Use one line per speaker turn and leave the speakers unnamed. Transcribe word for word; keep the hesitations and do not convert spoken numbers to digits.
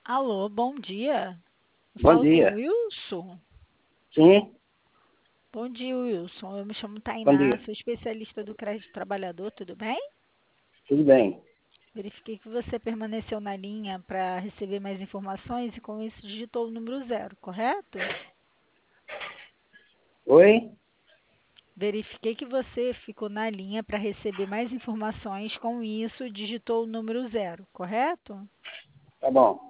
Alô, bom dia. Eu
Bom
falo com o
dia.
Wilson.
Sim,
Bom dia, Wilson. Eu me chamo
bom
Tainá,
dia.
sou especialista do crédito trabalhador, tudo bem?
Tudo bem.
Verifiquei que você permaneceu na linha para receber mais informações e com isso digitou o número zero, correto?
Oi?
Verifiquei que você ficou na linha para receber mais informações, com isso digitou o número zero, correto?
Tá bom.